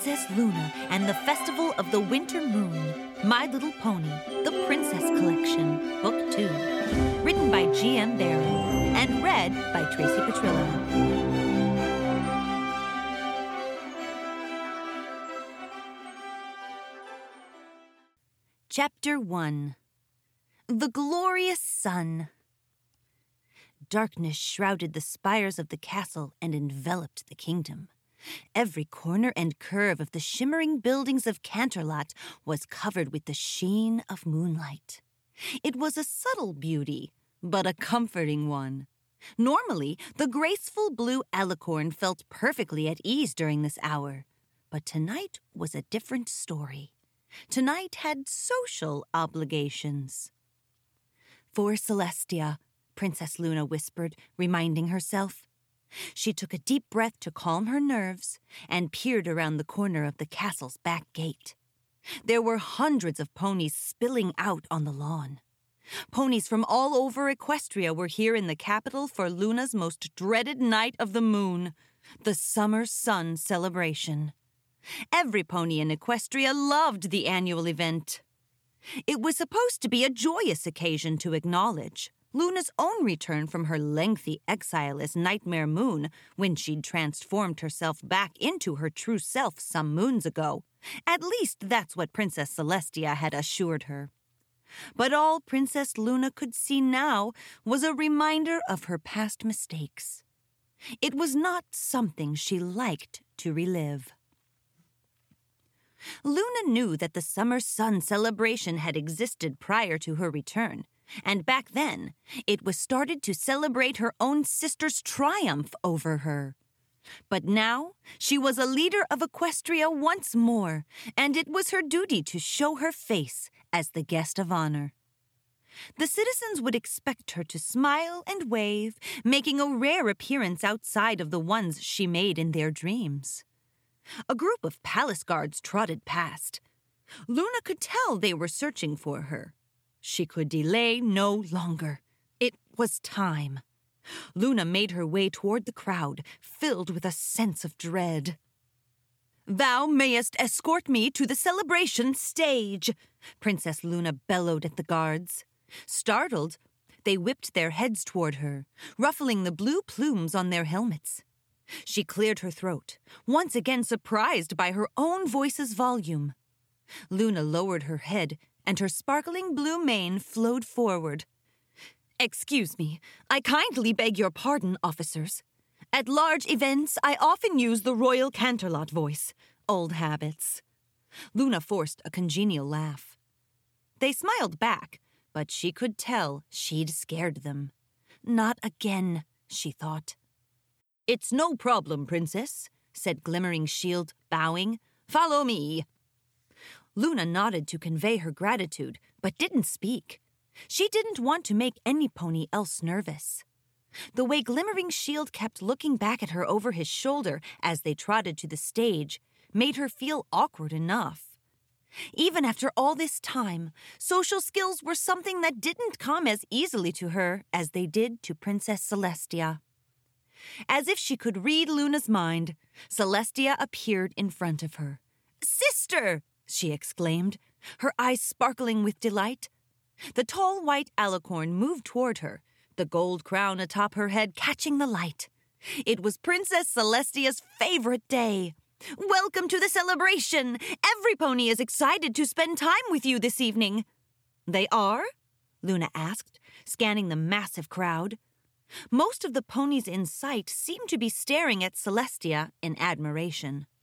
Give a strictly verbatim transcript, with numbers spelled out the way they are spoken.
Princess Luna and the Festival of the Winter Moon, My Little Pony, The Princess Collection, Book two. Written by G M Barry and read by Tracy Petrillo. Chapter one. The Glorious Sun. Darkness shrouded the spires of the castle and enveloped the kingdom. Every corner and curve of the shimmering buildings of Canterlot was covered with the sheen of moonlight. It was a subtle beauty, but a comforting one. Normally, the graceful blue alicorn felt perfectly at ease during this hour, but tonight was a different story. Tonight had social obligations. For Celestia, Princess Luna whispered, reminding herself. She took a deep breath to calm her nerves and peered around the corner of the castle's back gate. There were hundreds of ponies spilling out on the lawn. Ponies from all over Equestria were here in the capital for Luna's most dreaded night of the moon, the Summer Sun celebration. Every pony in Equestria loved the annual event. It was supposed to be a joyous occasion to acknowledge Luna's own return from her lengthy exile as Nightmare Moon when she'd transformed herself back into her true self some moons ago. At least that's what Princess Celestia had assured her. But all Princess Luna could see now was a reminder of her past mistakes. It was not something she liked to relive. Luna knew that the Summer Sun celebration had existed prior to her return, and back then, it was started to celebrate her own sister's triumph over her. But now, she was a leader of Equestria once more, and it was her duty to show her face as the guest of honor. The citizens would expect her to smile and wave, making a rare appearance outside of the ones she made in their dreams. A group of palace guards trotted past. Luna could tell they were searching for her. She could delay no longer. It was time. Luna made her way toward the crowd, filled with a sense of dread. "Thou mayest escort me to the celebration stage," Princess Luna bellowed at the guards. Startled, they whipped their heads toward her, ruffling the blue plumes on their helmets. She cleared her throat, once again surprised by her own voice's volume. Luna lowered her head, and her sparkling blue mane flowed forward. "Excuse me, I kindly beg your pardon, officers. At large events, I often use the Royal Canterlot voice. Old habits." Luna forced a congenial laugh. They smiled back, but she could tell she'd scared them. Not again, she thought. "It's no problem, Princess," said Glimmering Shield, bowing. "Follow me." Luna nodded to convey her gratitude, but didn't speak. She didn't want to make any pony else nervous. The way Glimmering Shield kept looking back at her over his shoulder as they trotted to the stage made her feel awkward enough. Even after all this time, social skills were something that didn't come as easily to her as they did to Princess Celestia. As if she could read Luna's mind, Celestia appeared in front of her. "Sister!" she exclaimed, her eyes sparkling with delight. The tall white alicorn moved toward her, the gold crown atop her head catching the light. It was Princess Celestia's favorite day. "Welcome to the celebration! Every pony is excited to spend time with you this evening." "They are?" Luna asked, scanning the massive crowd. Most of the ponies in sight seemed to be staring at Celestia in admiration.